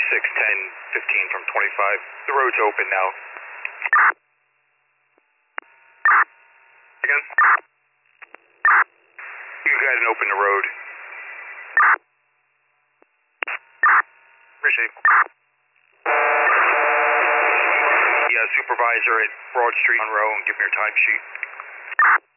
1015 from 25. The road's open now. Again? You can go ahead and open the road. Appreciate it. Yeah, supervisor at Broad Street, Monroe, and give me your timesheet.